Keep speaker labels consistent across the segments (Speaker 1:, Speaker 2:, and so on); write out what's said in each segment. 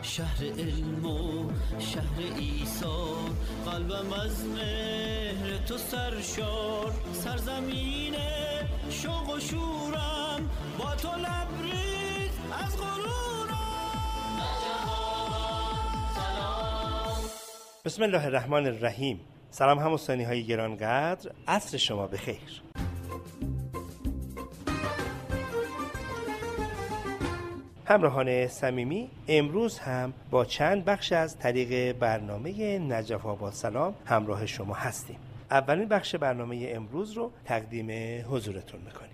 Speaker 1: شهر علم و شهر عیسی، قلبم از مهر تو سرشار، سرزمین شوق و شورم، با تو لبریز از غرورم.
Speaker 2: بسم الله الرحمن الرحیم. سلام هموستانی های گرانقدر، عصر شما بخیر. همراهان صمیمی، امروز هم با چند بخش از طریق برنامه نجف آباد سلام همراه شما هستیم. اولین بخش برنامه امروز رو تقدیم حضورتون میکنیم.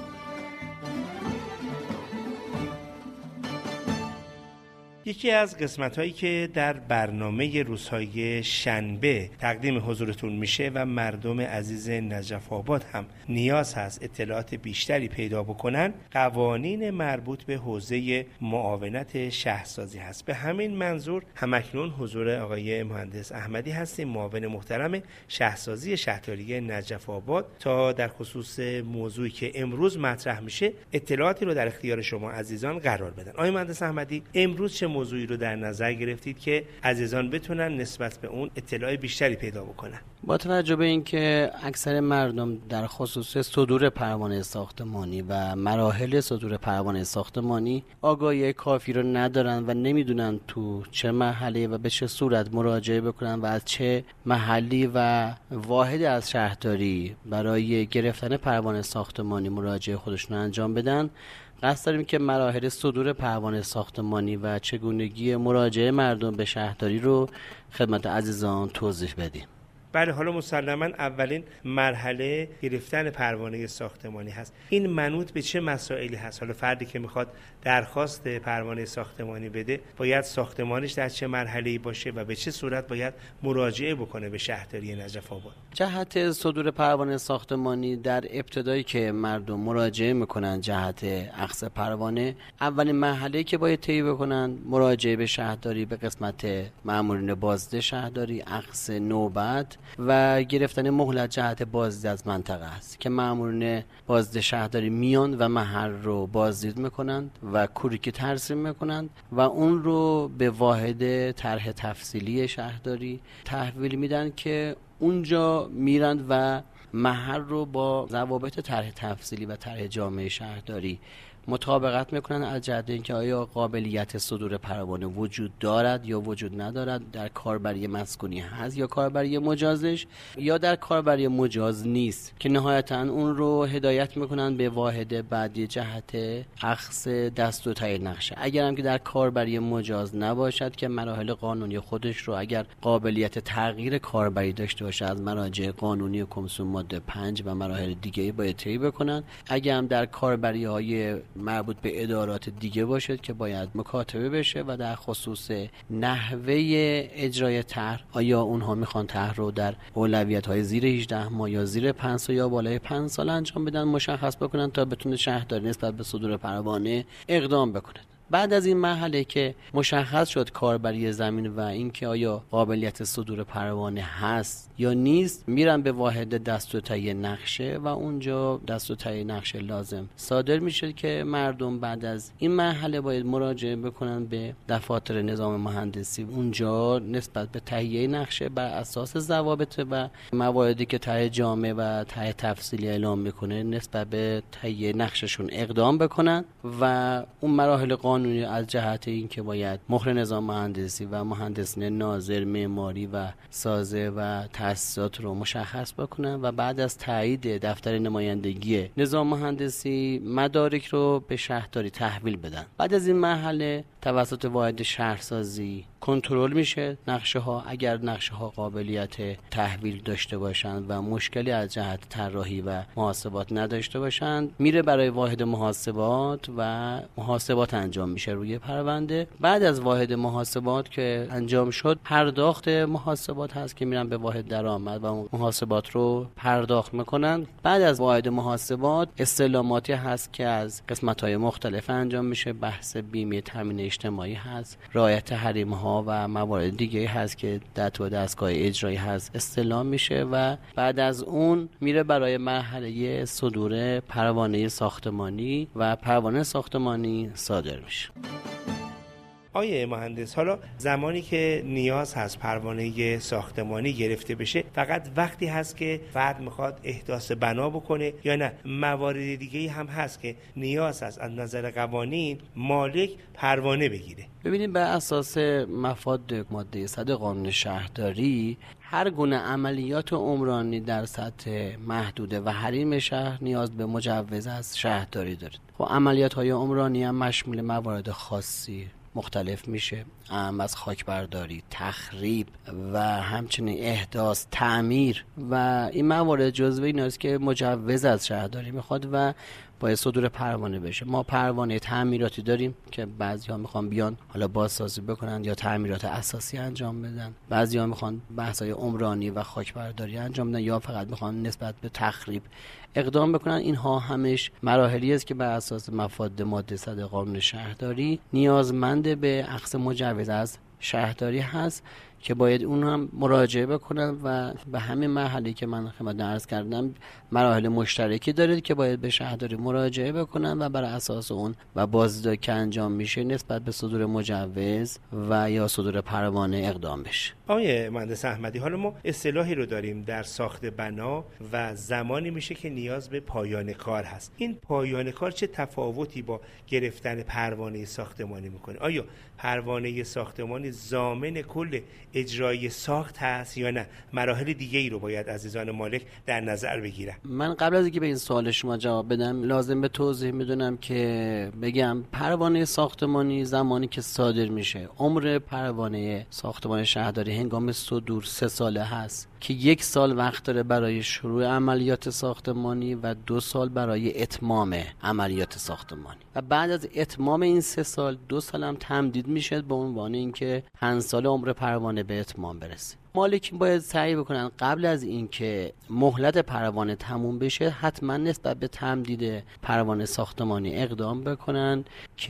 Speaker 2: یکی از قسمت‌هایی که در برنامه روزهای شنبه تقدیم حضورتون میشه و مردم عزیز نجف آباد هم نیاز هست اطلاعات بیشتری پیدا بکنن، قوانین مربوط به حوزه معاونت شهرسازی هست. به همین منظور همکنون حضور آقای مهندس احمدی هستیم، معاون محترم شهرسازی شهرداری نجف آباد، تا در خصوص موضوعی که امروز مطرح میشه اطلاعاتی رو در اختیار شما عزیزان قرار بدن. آقای مهندس احمدی، امروز چه موضوعی رو در نظر گرفتید که عزیزان بتونن نسبت به اون اطلاع بیشتری پیدا بکنن؟
Speaker 3: با توجه به اینکه اکثر مردم در خصوص صدور پروانه ساختمانی و مراحل صدور پروانه ساختمانی آگاهی کافی رو ندارن و نمیدونن تو چه مرحله و به چه صورت مراجعه بکنن و از چه محلی و واحد از شهرداری برای گرفتن پروانه ساختمانی مراجعه خودشون انجام بدن، قصد داریم که مراحل صدور پروانه ساختمانی و چگونگی مراجعه مردم به شهرداری رو خدمت عزیزان توضیح بدیم.
Speaker 2: بله، حالا مسلماً اولین مرحله گرفتن پروانه ساختمانی هست. این منوط به چه مسائلی هست؟ حالا فردی که میخواد درخواست پروانه ساختمانی بده باید ساختمانش در چه مرحله‌ای باشه و به چه صورت باید مراجعه بکنه به شهرداری نجف آباد؟
Speaker 3: جهت صدور پروانه ساختمانی در ابتدایی که مردم مراجعه میکنن جهت اخذ پروانه، اولین مرحله که باید طی بکنن مراجعه به شهرداری به قسمت مامورین بازده شهرداری، اخذ نوبت و گرفتن مهلت جهت بازدید از منطقه است که مامورین بازده شهرداری میان و محل رو بازدید میکنند و کوریکی ترسیم میکنند و اون رو به واحد طرح تفصیلی شهرداری تحویل میدن که اونجا میرند و محل رو با ضوابط طرح تفصیلی و طرح جامع شهرداری مطابقت میکنن از جهت اینکه آیا قابلیت صدور پروانه وجود دارد یا وجود ندارد، در کاربری مسکونی هست یا کاربری مجازش، یا در کاربری مجاز نیست، که نهایتا اون رو هدایت میکنن به واحد بعدی جهت اخذ دستور تایید نقشه. اگر هم که در کاربری مجاز نباشد که مراحل قانونی خودش رو اگر قابلیت تغییر کاربری داشته باشه از مراجع قانونی کمیسیون ماده 5 و مراحل دیگه باید طی بکنن. اگر هم در کاربری های مربوط به ادارات دیگه باشد که باید مکاتبه بشه و در خصوص نحوه اجرای طرح، آیا اونها میخوان طرح رو در اولویت های زیر 18 ماه یا زیر 5 سال یا بالای 5 سال انجام بدن مشخص بکنن تا بتونه شهرداری نسبت به صدور پروانه اقدام بکنه. بعد از این مرحله که مشخص شد کاربری زمین و اینکه آیا قابلیت صدور پروانه هست یا نیست، میرن به واحد دستور تهیه نقشه و اونجا دستور تهیه نقشه لازم صادر میشه که مردم بعد از این مرحله باید مراجعه بکنن به دفاتر نظام مهندسی. اونجا نسبت به تهیه نقشه بر اساس ضوابط و مواردی که طرح جامع و طرح تفصیلی اعلام میکنه نسبت به تهیه نقششون اقدام بکنن و اون مراحل قانونی از جهت این که باید مهر نظام مهندسی و مهندسین ناظر معماری و سازه و تأسیسات رو مشخص بکنن و بعد از تایید دفتر نمایندگی نظام مهندسی مدارک رو به شهرداری تحویل بدن. بعد از این مرحله توسط واحد شهرسازی کنترل میشه نقشه ها. اگر نقشه ها قابلیت تحویل داشته باشند و مشکلی از جهت طراحی و محاسبات نداشته باشند، میره برای واحد محاسبات و محاسبات انجام میشه روی پرونده. بعد از واحد محاسبات که انجام شد، پرداخت محاسبات هست که میرن به واحد درآمد و محاسبات رو پرداخت میکنن. بعد از واحد محاسبات استعلاماتی هست که از قسمت‌های مختلف انجام میشه. بحث بیمه تامین اجتماعی هست، رعایت حریم‌ها و موارد دیگه هست که در تو دستگاه اجرایی هست استعلام میشه و بعد از اون میره برای مرحله صدور پروانه ساختمانی و پروانه ساختمانی صادر میشه.
Speaker 2: آیه مهندس، حالا زمانی که نیاز هست پروانه ساختمانی گرفته بشه فقط وقتی هست که فرد میخواد احداث بنا بکنه یا نه موارد دیگه‌ای هم هست که نیاز هست از نظر قوانین مالک پروانه بگیره؟
Speaker 3: ببینید، بر اساس مفاد ماده 100 قانون شهرداری هر گونه عملیات عمرانی در سطح محدوده و حریم شهر نیاز به مجوز از شهرداری دارد. خب عملیات‌های عمرانی هم مشمول موارد خاصی مختلف میشه، از خاکبرداری، تخریب و همچنین احداث، تعمیر و این موارد جزو ایناست که مجوز از شهرداری میخواد و باید صدور پروانه بشه. ما پروانه تعمیراتی داریم که بعضی‌ها میخوان بیان حالا بازسازی بکنن یا تعمیرات اساسی انجام بدن، بعضی‌ها میخوان بحث‌های عمرانی و خاکبرداری انجام بدن یا فقط میخوان نسبت به تخریب اقدام بکنن. اینها همش مراحلی است که بر اساس مفاد ماده 100 قانون شهرداری نیازمند به اخذ مجوز از شهرداری هست که باید اون هم مراجعه بکنن و به همین مرحله که من خدمت عرض کردم مراحل مشترکی دارید که باید به شهرداری مراجعه بکنن و بر اساس اون و بازدید که انجام میشه نسبت به صدور مجوز و یا صدور پروانه اقدام بشه.
Speaker 2: آقای مهندس احمدی، حالا ما اصطلاحی رو داریم در ساخت بنا و زمانی میشه که نیاز به پایان کار هست. این پایان کار چه تفاوتی با گرفتن پروانه ساختمانی میکنه؟ آیا پروانه ساختمانی ضامن کل اجرای ساخت هست یا نه مراحل دیگه ای رو باید عزیزان مالک در نظر بگیرن؟
Speaker 3: من قبل از اینکه به این سوال شما جواب بدم لازم به توضیح میدونم که بگم پروانه ساختمانی زمانی که صادر میشه، عمر پروانه ساختمان شهرداری هنگام صدور 3 ساله هست که 1 سال وقت داره برای شروع عملیات ساختمانی و 2 سال برای اتمام عملیات ساختمانی و بعد از اتمام این 3 سال 2 سال هم تمدید میشه به عنوان اینکه 5 سال عمر پروانه به اتمام برسه. مالکین باید سعی بکنن قبل از اینکه مهلت پروانه تموم بشه حتما نسبت به تمدید پروانه ساختمانی اقدام بکنن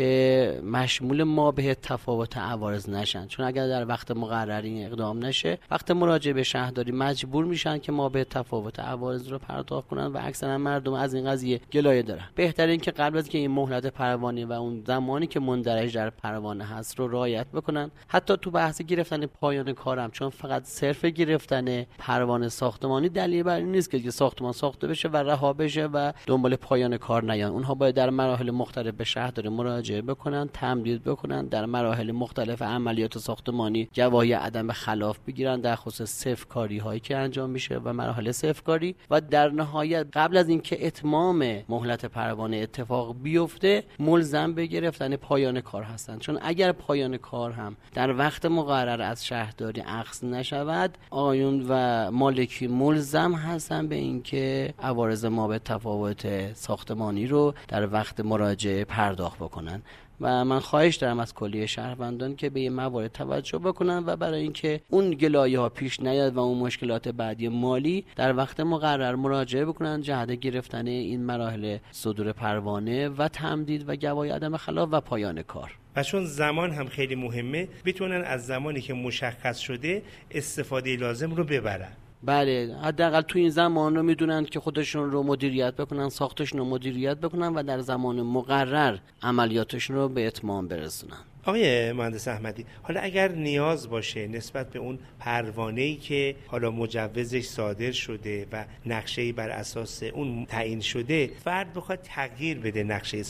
Speaker 3: که مشمول مابه تفاوت عوارض نشن، چون اگر در وقت مقرر این اقدام نشه وقت مراجعه به شهرداری مجبور میشن که مابه تفاوت عوارض رو پرداخت کنن و اکثرا مردم از این قضیه گلایه دارن. بهتره که قبل از که این مهلت پروانه و اون زمانی که مندرج در پروانه هست رو رعایت بکنن. حتی تو بحث گرفتن پایان کارم، چون فقط صرف گرفتن پروانه ساختمانی دلیل بر این نیست که ساختمان ساخته بشه و رها بشه و دنبال پایان کار نیان. اونها باید در مراحل مختلف به شهرداری مراجعه بکنن، تمدید بکنن، در مراحل مختلف عملیات ساختمانی گواهی عدم خلاف بگیرن در خصوص صفر کاری هایی که انجام میشه و مراحل صفر کاری و در نهایت قبل از اینکه اتمام مهلت پروانه اتفاق بیفته ملزم به گرفتن پایان کار هستند. چون اگر پایان کار هم در وقت مقرر از شهرداری اخذ نشود آقایون و مالکی ملزم هستن به اینکه عوارض مابه تفاوت ساختمانی رو در وقت مراجعه پرداخت بکنن و من خواهش دارم از کلیه شهروندان که به این موارد توجه بکنن و برای اینکه اون گلایه ها پیش نیاد و اون مشکلات بعدی مالی در وقت مقرر مراجعه بکنن جهت گرفتن این مراحل صدور پروانه و تمدید و گواهی عدم خلاف و پایان کار.
Speaker 2: و چون زمان هم خیلی مهمه بتونن از زمانی که مشخص شده استفاده لازم رو ببرن.
Speaker 3: بله، حداقل تو این زمان رو میدونن که خودشون رو مدیریت بکنن، ساختشون رو مدیریت بکنن و در زمان مقرر عملیاتشون رو به اتمام برسونن.
Speaker 2: آقای مهندس احمدی، حالا اگر نیاز باشه نسبت به اون پروانه‌ای که حالا مجوزش صادر شده و نقشه‌ای بر اساس اون تعیین شده فرد بخواد تغییر بده نقشه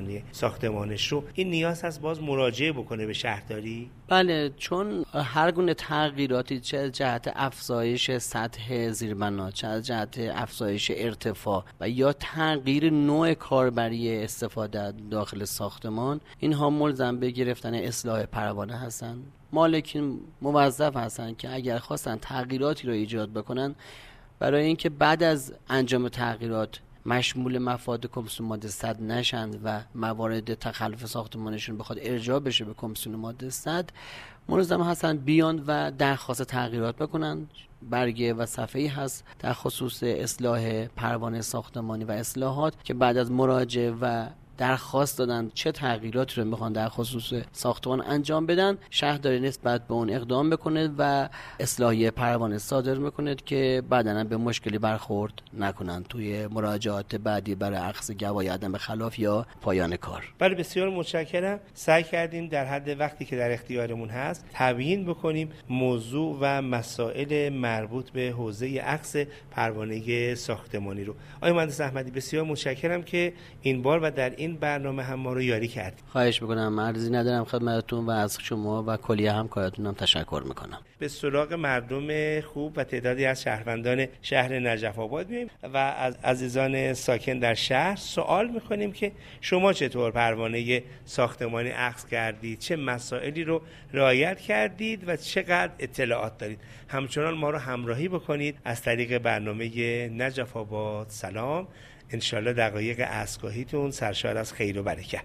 Speaker 2: ساختمانش رو، این نیاز هست باز مراجعه بکنه به شهرداری؟
Speaker 3: بله، چون هر گونه تغییراتی چه جهت افزایش سطح زیربنا، چه جهت افزایش ارتفاع و یا تغییر نوع کاربری استفاده داخل ساختمان، اینها ملزم به گرفتن اصلاح پروانه هستند. مالکین موظف هستند که اگر خواستن تغییراتی رو ایجاد بکنن برای اینکه بعد از انجام تغییرات مشمول مفاد کمیسیون ماده 100 نشند و موارد تخلف ساختمانشون بخواد ارجاع بشه به کمیسیون ماده 100 ملزم هستن بیان و درخواست تغییرات بکنن. برگه و صفحه‌ای هست در خصوص اصلاح پروانه ساختمانی و اصلاحات که بعد از مراجعه و درخواست دادن چه تغییراتی رو میخوان در خصوص ساختمان انجام بدن، شهرداری نسبت به اون اقدام بکنه و اصلاحیه پروانه صادر میکنه که بعداً به مشکلی برخورد نکنن توی مراجعات بعدی برای اخذ گواهی عدم خلاف یا پایان کار.
Speaker 2: بله بسیار متشکرم. سعی کردیم در حد وقتی که در اختیارمون هست تبیین بکنیم موضوع و مسائل مربوط به حوزه اخذ پروانه ساختمانی رو. آقای مهندس احمدی بسیار متشکرم که این بار و در این برنامه هم ما رو یاری کردید.
Speaker 3: خواهش میکنم، عرضی ندارم خدمتتون و از شما و کلیه همکارتونم تشکر میکنم.
Speaker 2: به سراغ مردم خوب و تعدادی از شهروندان شهر نجف آباد میایم و از عزیزان ساکن در شهر سوال میکنیم که شما چطور پروانه ساختمانی اخذ کردید، چه مسائلی رو رعایت کردید و چقدر اطلاعات دارید. همچنان ما رو همراهی بکنید از طریق برنامه نجف آباد سلام. انشالله دقایق اسکاهیتون سرشار از خیر و برکت.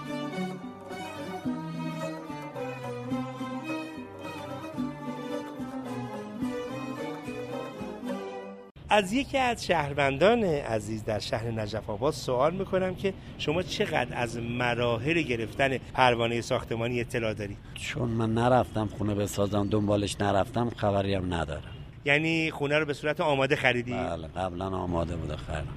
Speaker 2: از یکی از شهروندان عزیز در شهر نجف آباد سوال میکنم که شما چقدر از مراحل گرفتن پروانه ساختمانی اطلاع دارید؟
Speaker 4: چون من نرفتم خونه بسازم، دنبالش نرفتم، خبری هم ندارم.
Speaker 2: یعنی خونه رو به صورت آماده خریدی؟
Speaker 4: بله قبلا آماده بوده خریدم.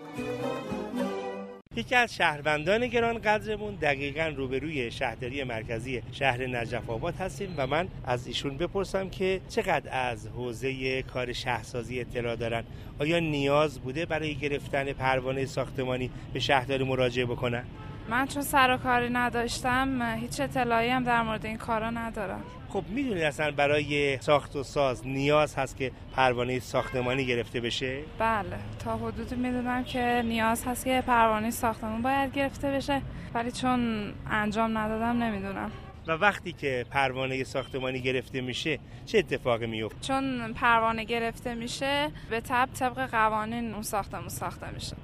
Speaker 2: یکی از شهروندان گران قدرمون دقیقاً روبروی شهرداری مرکزی شهر نجف آباد هستیم و من از ایشون بپرسم که چقدر از حوزه کار شهرسازی اطلاع دارن. آیا نیاز بوده برای گرفتن پروانه ساختمانی به شهرداری مراجعه بکنن؟
Speaker 5: من چون سر و کاری نداشتم هیچ اطلاعی هم در مورد این کارا ندارم.
Speaker 2: خب میدونید اصلا برای ساخت و ساز نیاز هست که پروانه ساختمانی گرفته بشه؟
Speaker 5: بله تا حدودی میدونم که نیاز هست که پروانه ساختمان باید گرفته بشه، ولی چون انجام ندادم نمیدونم.
Speaker 2: و وقتی که پروانه ساختمانی گرفته میشه چه اتفاقی میفته؟
Speaker 5: چون پروانه گرفته میشه به طبق قوانین اون ساختمون ساخته میشه.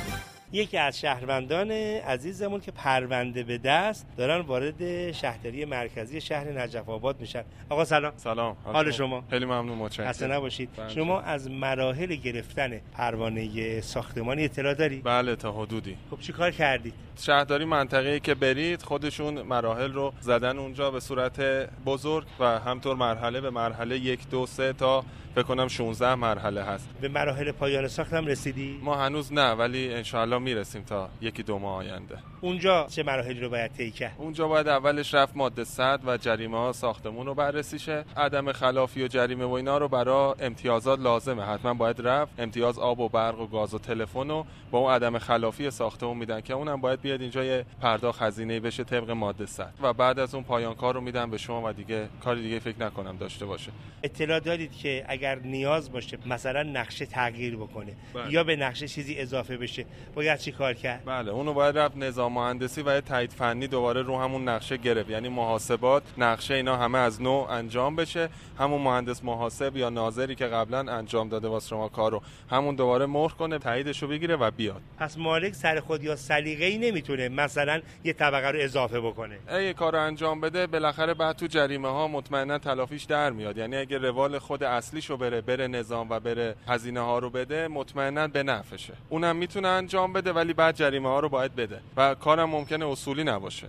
Speaker 2: یکی از شهروندان عزیزمون که پرونده به دست دارن وارد شهرداری مرکزی شهر نجف آباد میشن. آقا سلام.
Speaker 6: سلام.
Speaker 2: حال شما؟
Speaker 6: خیلی ممنون، متشکرم.
Speaker 2: خسته نباشید. شما از مراحل گرفتن پروانه ساختمانی اطلاع داری؟
Speaker 6: بله تا حدودی.
Speaker 2: خب چی کار کردید؟
Speaker 6: شهرداری منطقه‌ای که برید خودشون مراحل رو زدن اونجا به صورت بزرگ و همطور مرحله به مرحله 1 2 3 تا فکر کنم 16 مرحله هست.
Speaker 2: به مراحل پایان ساخت هم رسیدی؟
Speaker 6: ما هنوز نه، ولی انشاءالله میرسیم تا 1 2 ماه آینده.
Speaker 2: اونجا چه مراحلی رو باید طی کرد؟
Speaker 6: اونجا باید اولش رفت ماده 100 و جریمه ها ساختمون رو بررسی شه. عدم خلافی و جریمه و اینا رو برای امتیازات لازمه، حتما باید رفت. امتیاز آب و برق و گاز و تلفن رو با اون عدم خلافی ساختمون میدن که اونم باید بیاد اینجا یه پرداخت هزینه‌ای بشه طبق ماده 100 و بعد از اون پایان کار رو میدن به شما و دیگه کاری دیگه فکر نکنم داشته باشه.
Speaker 2: اطلاع دارید که اگر نیاز باشه مثلا نقشه تغییر بکنه
Speaker 6: بله.
Speaker 2: یا به نقشه چیزی اضافه بشه باید چی کار کرد؟
Speaker 6: بله اونو باید رفت نظام مهندسی و تایید فنی دوباره رو همون نقشه گرفت، یعنی محاسبات نقشه اینا همه از نو انجام بشه. همون مهندس محاسب یا ناظری که قبلا انجام داده واسه شما کارو همون دوباره مهر کنه، تاییدشو بگیره و بیاد.
Speaker 2: پس مالک سر خود یا سلیقه‌ای نمیتونه مثلا یه طبقه رو اضافه بکنه.
Speaker 6: اگه کارو انجام بده بالاخره بعد تو جریمه ها مطمئنا تلافیش در میاد، یعنی اگه روال خود اصلیشو بره نظام و بره هزینه ها رو بده مطمئنا به نفعشه. اونم میتونه انجام بده ولی بعد جریمه ها رو باید بده و کارم ممکنه اصولی نباشه.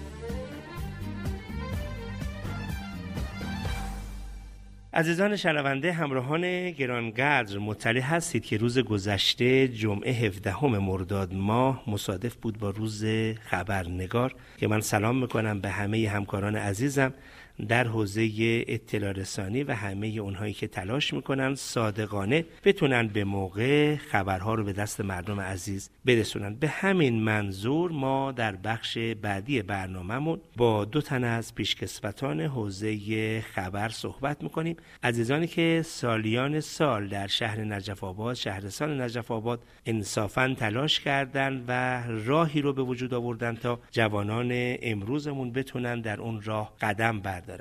Speaker 2: عزیزان شنونده، همراهان گرانقدر، مطلع هستید که روز گذشته جمعه 17 مرداد ماه مصادف بود با روز خبرنگار که من سلام میکنم به همه همکاران عزیزم در حوزه اطلاع رسانی و همه اونهایی که تلاش میکنن صادقانه بتونن به موقع خبرها رو به دست مردم عزیز برسونن. به همین منظور ما در بخش بعدی برنامه‌مون با 2 تن از پیشکسوتان حوزه خبر صحبت میکنیم. عزیزانی که سالیان سال در شهر نجف آباد، شهرستان نجف آباد انصافاً تلاش کردن و راهی رو به وجود آوردن تا جوانان امروزمون بتونن در اون راه قدم بردارن.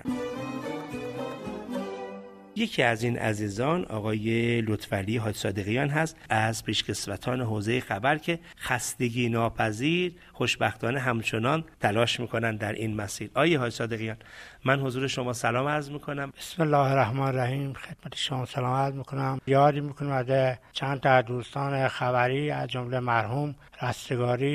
Speaker 2: یکی از این عزیزان آقای لطفعلی حاج صادقیان هست از پیشکسوتان حوزه خبر که خستگی ناپذیر خوشبختانه همچنان تلاش میکنن در این مسیر. آقای حاج صادقیان، من حضور شما سلام عرض میکنم.
Speaker 7: بسم الله الرحمن الرحیم. خدمت شما سلام عرض میکنم. یادی میکنم از چند تا دوستان خبری از جمله مرحوم رستگاری،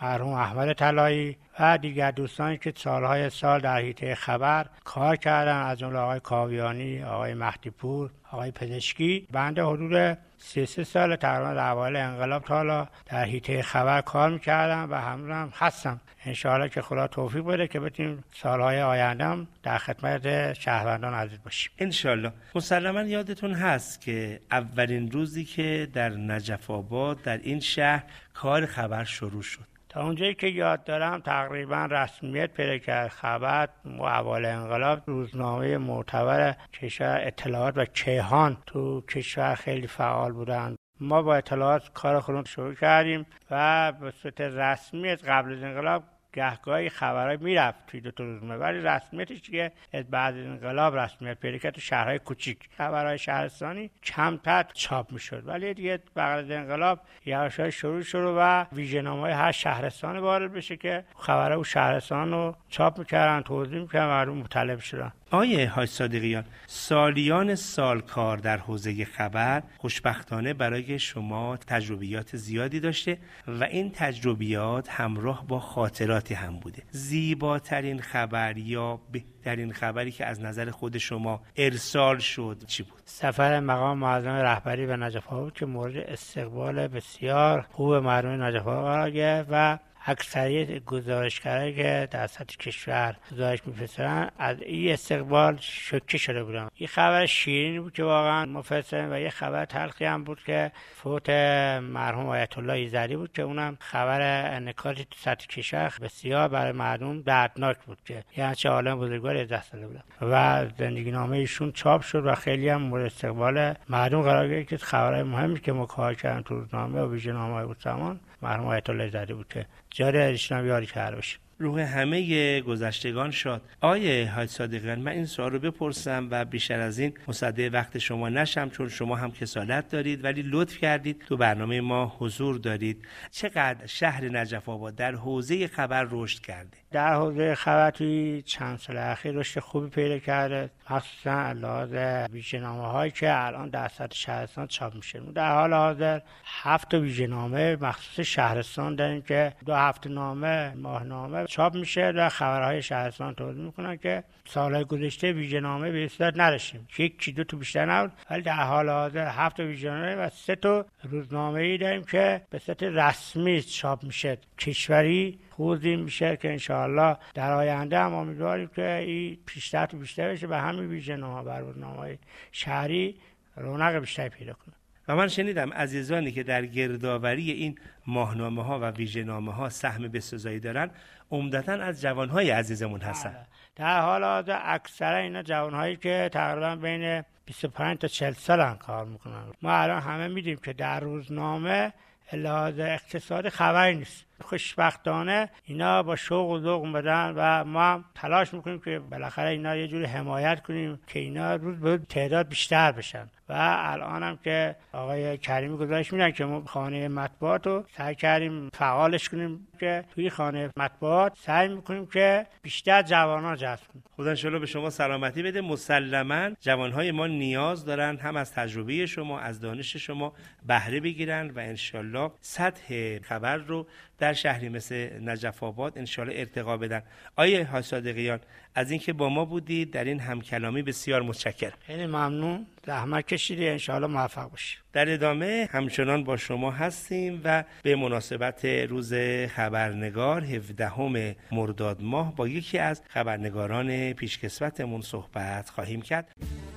Speaker 7: مرحوم احمد طلایی و دیگر دوستانی که سالهای سال در حیطه خبر کار کردن، از جمله آقای کاویانی، آقای مهدی پور، آقای پزشکی. بنده حدود 33 سال تقریبا در اوایل انقلاب تا حالا در حیطه خبر کار میکردم و هم هستم. انشاءالله که خدا توفیق بده که بتونیم سالهای آینده هم در خدمت شهروندان عزیز باشیم.
Speaker 2: انشاءالله. مسلما یادتون هست که اولین روزی که در نجف آباد در این شهر کار خبر شروع شد،
Speaker 7: تا اونجایی که یاد دارم تقریبا رسمیت پیدا کرد خبر اوایل انقلاب. روزنامه معتبر کشور اطلاعات و کیهان تو کشور خیلی فعال بودند. ما با اطلاعات کار خودمون شروع کردیم و به صورت رسمی از قبل از انقلاب گهگاهی خبرای میرفت توی 2 روزنامه، ولی رسمیتش که بعد از انقلاب رسمیت پیدا کرد تو شهرهای کوچیک. خبرهای شهرستانی کمتر چاپ میشد، ولی دیگه بعد از انقلاب یواش شروع شد و ویژه‌نامه‌های هر شهرستان وارد بشه که خبرهای اون شهرستان رو چاپ میکردن، توضیح میکردن، مردم مطلع شدن.
Speaker 2: آقای حاج صادقیان، سالیان سال کار در حوزه خبر خوشبختانه برای شما تجربیات زیادی داشته و این تجربیات همراه با خاطراتی هم بوده. زیباترین خبر یا بهترین خبری که از نظر خود شما ارسال شد چی بود؟
Speaker 7: سفر مقام معظم رهبری به نجف آباد که مورد استقبال بسیار خوب مردم نجف آباد قرار گرفت و اکثریت گزارشگرایی که در سطح کشور گزارش می‌فرستادن از این استقبال شوکه شده بودن. این خبر شیرینی بود که واقعا مفصل و یه خبر تلخی هم بود که فوت مرحوم آیت الله ایزدی بود که اونم خبر انعکاسی تو سطح کشور بسیار برای مردم دردناک بود که یعنی چه عالم بزرگواری از دست داده بودن و زندگی نامه ایشون چاپ شد و خیلی هم مورد استقبال مردم قرار گرفت که خبرهای مهمی که ما کار کردیم تو روزنامه و ویژه‌نامه‌های بود زمان مرحوم آیت الله ایزدی بود که جاری ازشون یاری کرده باشه.
Speaker 2: روح همه گذشتگان شاد. آیه حاج صادقیان، من این سوال رو بپرسم و بیشتر از این مصدق وقت شما نشم، چون شما هم کسالت دارید ولی لطف کردید تو برنامه ما حضور دارید. چقدر شهر نجف آباد در حوزه خبر رشد کرده؟
Speaker 7: در حوزه خبر توی چند سال اخیر رشد خوبی پیدا کرده، مخصوصا لحاظ ویژه‌نامه‌هایی که الان در سطح شهرستان چاپ میشه. در حال حاضر 7 ویژه‌نامه مخصوص شهرستان داریم که 2 هفته‌نامه، ماهنامه چاپ میشه و خبرهای شهرستان توضیح میکنن که سالهای گذشته ویژه‌نامه به اصطلاح نداشتیم، 1-2 تا بیشتر نبود، ولی در حال حاضر 7 ویژه‌نامه و 3 تا روزنامه‌ای داریم که به صورت رسمی چاپ میشه، کشوری توضیح میشه که انشاءالله در آینده هم امیدواریم که این پیشرفت بیشتر بشه و همین ویژه‌نامه بر روزنامه‌های شهری رونق بیشتری پیدا کنه.
Speaker 2: و من شنیدم عزیزانی که در گردآوری این ماهنامه‌ها و ویژه‌نامه‌ها سهم بسزایی دارن عمدتاً از جوان‌های عزیزمون هستن.
Speaker 7: در حال حاضر اکثر اینا جوان‌هایی که تقریبا بین 25 تا 40 سالن کار میکنن. ما الان همه میدیم که در روزنامه لحاظ اقتصاد خبری نیست. خوشبختانه اینا با شوق و ذوق اومدن و ما هم تلاش میکنیم که بالاخره اینا یه جوری حمایت کنیم که اینا روز به روز تعداد بیشتر بشن و الان هم که آقای کریمی گزارش میدن که ما خانه مطبوعات رو سعی کردیم فعالش کنیم که توی خانه مطبوعات سعی میکنیم که بیشتر جوانان جذب کنیم.
Speaker 2: خدا انشالله به شما سلامتی بده. مسلماً جوانهای ما نیاز دارن هم از تجربه شما، از دانش شما بهره بگیرن و انشالله سطح خبر رو در شهری مثل نجف آباد انشالله ارتقا بدن. آیه حاج صادقیان، از اینکه با ما بودید در این همکلامی بسیار متشکرم.
Speaker 7: خیلی ممنون، زحمت کشیدید، انشالله موفق باشید.
Speaker 2: در ادامه همچنان با شما هستیم و به مناسبت روز خبرنگار 17 مرداد ماه با یکی از خبرنگاران پیشکسوتمون صحبت خواهیم کرد.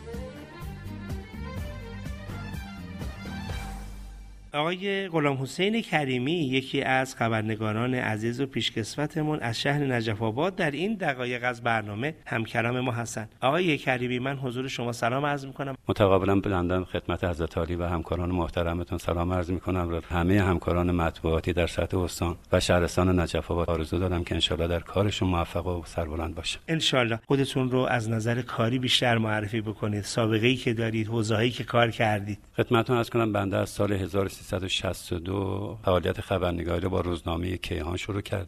Speaker 2: آقای غلام حسین کریمی، یکی از خبرنگاران عزیز و پیشکسوتمون از شهر نجف آباد، در این دقایق از برنامه همکلام ما هستند. آقای کریمی، من حضور شما سلام عرض میکنم.
Speaker 4: متقابلا بلندن خدمت حضرت عالی و همکاران محترمتون سلام عرض میکنم و همه همکاران مطبوعاتی در سطح استان و شهرستان نجف آباد آرزو دارم که انشالله در کارشون موفق و سربلند باشه.
Speaker 2: انشالله. خودتون رو از نظر کاری بیشتر معرفی بکنید، سابقه‌ای که دارید، حوزه‌ای که کار کردید.
Speaker 4: خدمتتون عرض کنم بنده از سال 1362 فعالیت خبرنگاری رو با روزنامه کیهان شروع کردم.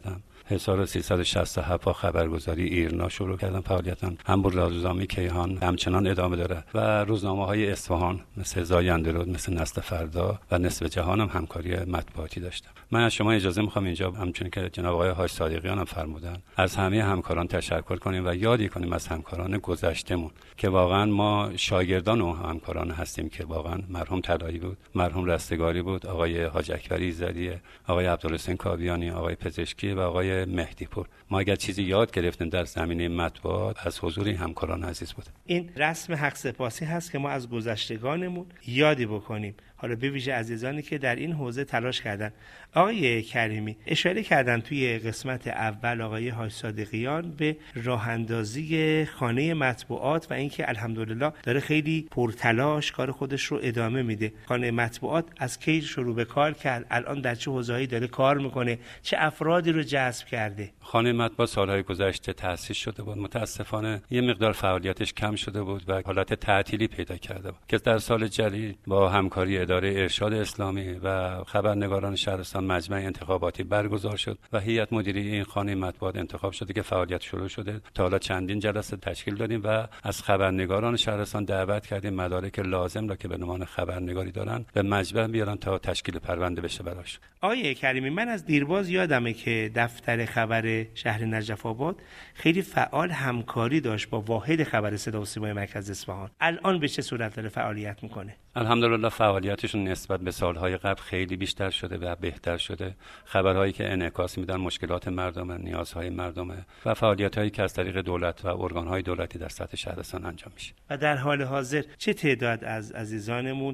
Speaker 4: 1367 با خبرگزاری ایرنا شروع کردم فعالیتم. هم با روزنامه کیهان همچنان ادامه داره و روزنامه‌های اصفهان مثل زاینده رود، مثل نسل فردا و نصف جهان هم همکاری مطبوعاتی داشتم. من از شما اجازه میخوام اینجا همچون که جناب آقای حاج صادقیان هم فرمودن از همه همکاران تشکر کنیم و یادی کنیم از همکاران گذشتهمون که واقعا ما شاگردان و همکاران هستیم که واقعا مرحوم طلایی بود، مرحوم رستگاری بود، آقای حاج اکبری ایزدی، آقای عبدالحسین کاویانی، آقای پزشکی و آقای مهدی پور. ما اگر چیزی یاد گرفتیم در زمینه مطبوعات از حضور این همکاران عزیز بود.
Speaker 2: این رسم حق سپاسی هست که ما از گذشتگانمون یادی بکنیم، حالا به ویژه عزیزانی که در این حوزه تلاش کردن. آقای کریمی اشاره کردن توی قسمت اول آقای حاج صادقیان به راه اندازی خانه مطبوعات و اینکه الحمدلله داره خیلی پرتلاش کار خودش رو ادامه میده. خانه مطبوعات از کی شروع به کار کرد، الان در چه حوزه‌ای داره کار میکنه، چه افرادی رو جذب کرده؟
Speaker 4: خانه مطبوعات سالهای گذشته تأسیس شده بود، متاسفانه یه مقدار فعالیتش کم شده بود و حالت تعطیلی پیدا کرده بود که در سال جدید با همکاری اداره ارشاد اسلامی و خبرنگاران شهرستان مجمع انتخاباتی برگزار شد و هیئت مدیره این خانه مطبوعات انتخاب شده که فعالیت شروع شده. تا حالا چندین جلسه تشکیل دادیم و از خبرنگاران شهرستان دعوت کردیم مدارک لازم را که به عنوان خبرنگاری دارن به مجمع بیارن تا تشکیل پرونده بشه براش.
Speaker 2: آقای کریمی، من از دیرباز یادمه که دفتر خبر شهر نجف آباد خیلی فعال همکاری داشت با واحد خبر صدا و سیمای مرکز اصفهان. الان به چه صورت داره فعالیت میکنه؟
Speaker 4: الحمدلله فعالیتشون نسبت به سالهای قبل خیلی بیشتر شده و بهتر شده. خبرهایی که انعکاس میدن مشکلات مردم، نیازهای مردم و فعالیتایی که از طریق دولت و ارگانهای دولتی در سطح شهرستان انجام میشه.
Speaker 2: و در حال حاضر چه تعداد از عزیزانمون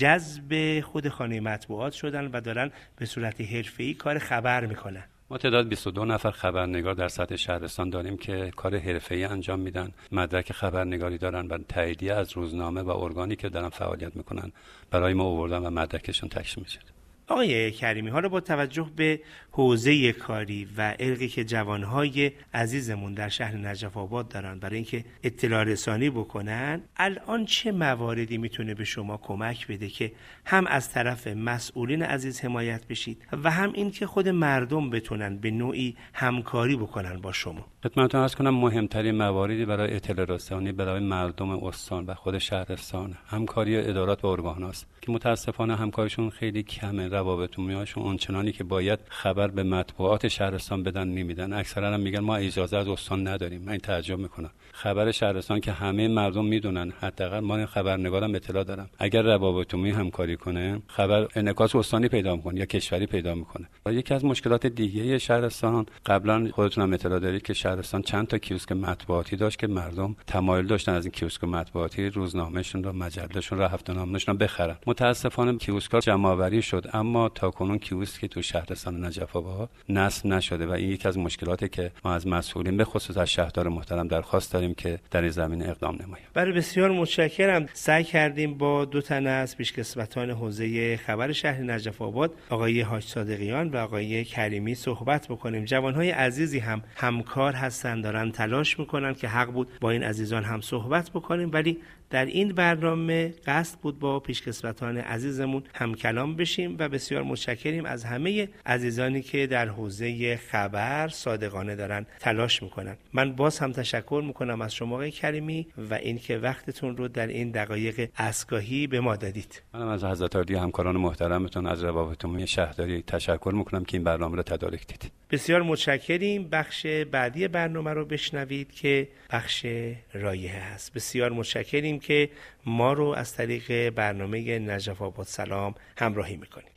Speaker 2: جذب خود خانه مطبوعات شدن و دارن به صورت حرفه‌ای کار خبر میکنن؟
Speaker 4: ما تعداد 22 نفر خبرنگار در سطح شهرستان داریم که کار حرفه‌ای انجام میدن، مدرک خبرنگاری دارن و تاییدیه از روزنامه و ارگانی که دارن فعالیت میکنن برای ما آوردن و مدرکشون تکمیل شد.
Speaker 2: آقای کریمی، حالا با توجه به حوزه کاری و ارقی که جوانهای عزیزمون در شهر نجف آباد دارن برای اینکه اطلاع رسانی بکنن، الان چه مواردی میتونه به شما کمک بده که هم از طرف مسئولین عزیز حمایت بشید و هم این که خود مردم بتونن به نوعی همکاری بکنن با شما؟
Speaker 4: خدمتتون عرض کنم مهمترین مواردی برای اطلاع رسانی برای مردم استان و خود شهرستان همکاری ادارات و ارگان‌هاست که متاسفانه همکاریشون خیلی کمه. روابط عمومی‌هاشون اونچنانی که باید خبر به مطبوعات شهرستان بدن نمیدن. اکثرا هم میگن ما اجازه از استان نداریم. من تعجب میکنم. خبر شهرستان که همه مردم میدونن، حداقل من خبرنگارم اطلاع دارم، اگر روابط عمومی همکاری کنه خبر انعکاس استانی پیدا میکنه یا کشوری پیدا میکنه. و یکی از مشکلات دیگه شهرستان، قبلا خودتون هم اطلاع دارید که شهرستان چند تا کیوسک مطبوعاتی داشت که مردم تمایل داشتن از این کیوسک مطبوعاتی روزنامه‌شون رو، مجله‌شون رو، هفته‌نامه‌شون رو بخرن. متاسفانه کیوسک‌ها جمع‌آوری شد اما تاکنون کیوسکی تو شهرستان نجف آباد نصب نشده و این یکی از مشکلاتی که ما از مسئولین به خصوص از شهردار محترم درخواست داریم که در این زمینه اقدام نمایند.
Speaker 2: برای بسیار متشکرم. سعی کردیم با دو تن از پیشکسوتان حوزه خبر شهر نجف آباد، آقای حاج صادقیان و آقای کریمی صحبت بکنیم. جوانهای عزیزی هم همکار هستن، دارن تلاش میکنن که حق بود با این عزیزان هم صحبت بکنیم، ولی در این برنامه قصد بود با پیشکسوتان عزیزمون هم کلام بشیم و بسیار متشکریم از همه عزیزانی که در حوزه خبر صادقانه دارن تلاش میکنن. من باز هم تشکر میکنم از شما آقای کریمی و اینکه وقتتون رو در این دقایق اسگاهی به ما دادید.
Speaker 4: منم از حضرت عالی همکاران محترمتون از روابط عمومی شهرداری تشکر میکنم که این برنامه رو تدارک دیدید.
Speaker 2: بسیار متشکریم. بخش بعدی برنامه رو بشنوید که بخش رایحه است. بسیار متشکریم که ما رو از طریق برنامه نجف آباد سلام همراهی میکنید.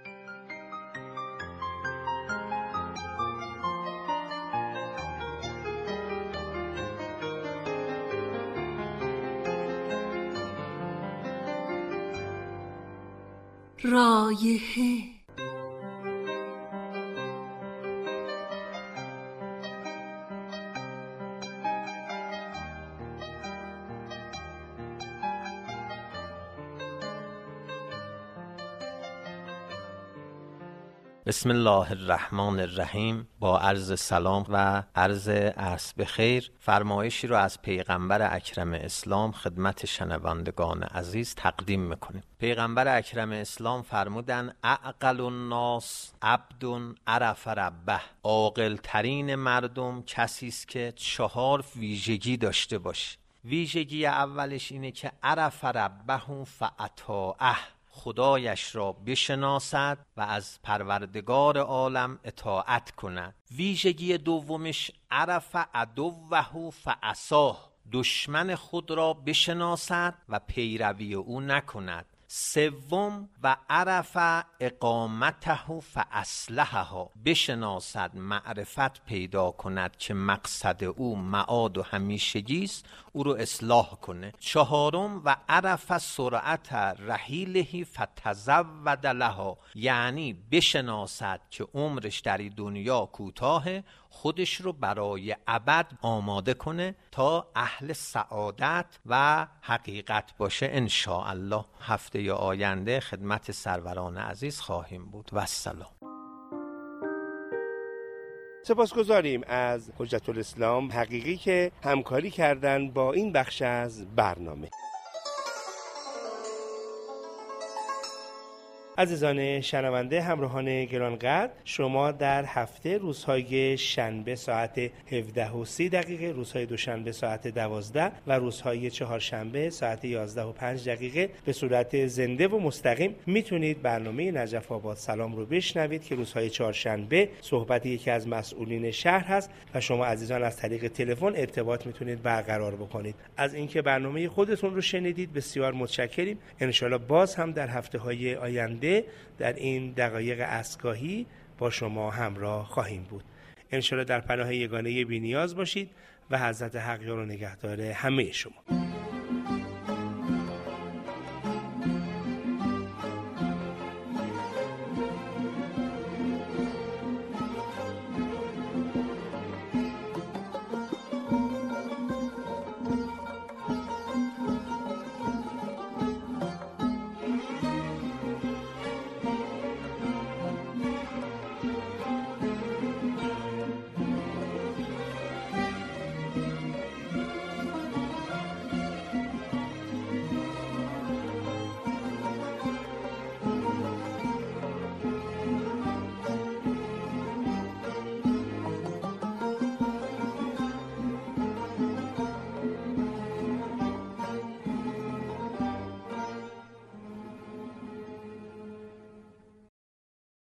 Speaker 8: رایحه
Speaker 9: بسم الله الرحمن الرحیم. با عرض سلام و عرض بخیر، فرمایشی رو از پیغمبر اکرم اسلام خدمت شنوندگان عزیز تقدیم میکنیم. پیغمبر اکرم اسلام فرمودن اعقل الناس عبد عرف ربه. عاقل ترین مردم کسی است که 4 ویژگی داشته باشه. ویژگی اولش اینه که عرف ربه فاطاعه، خدایش را بشناسد و از پروردگار عالم اطاعت کند. ویژگی دومش عرف عدوه فعصاه، دشمن خود را بشناسد و پیروی او نکند. سوم و عرف اقامته فاصلحها، بشناسد معرفت پیدا کند که مقصد او معاد و همیشگی است، او رو اصلاح کنه. چهارم و عرف سرعت رحیله فتزود لها، یعنی بشناسد که عمرش در این دنیا کوتاهه، خودش رو برای ابد آماده کنه تا اهل سعادت و حقیقت باشه. انشاءالله هفته آینده خدمت سروران عزیز خواهیم بود. و السلام.
Speaker 2: سپاسگزاریم از حجت الاسلام حقیقی که همکاری کردن با این بخش از برنامه. عزیزان شنونده، همراهان گرانقدر، شما در هفته روزهای شنبه ساعت 17:30، روزهای دوشنبه ساعت 12 و روزهای چهارشنبه ساعت 11:05 به صورت زنده و مستقیم میتونید برنامه نجف آباد سلام رو بشنوید که روزهای چهارشنبه صحبت یکی از مسئولین شهر هست و شما عزیزان از طریق تلفن ارتباط میتونید برقرار بکنید. از اینکه برنامه خودتون رو شنیدید بسیار متشکریم. انشالله باز هم در هفته‌های آینده در این دقایق عصرگاهی با شما همراه خواهیم بود. انشالله در پناه یگانه بی‌نیاز باشید و حضرت حق یار و نگهدار همه شما.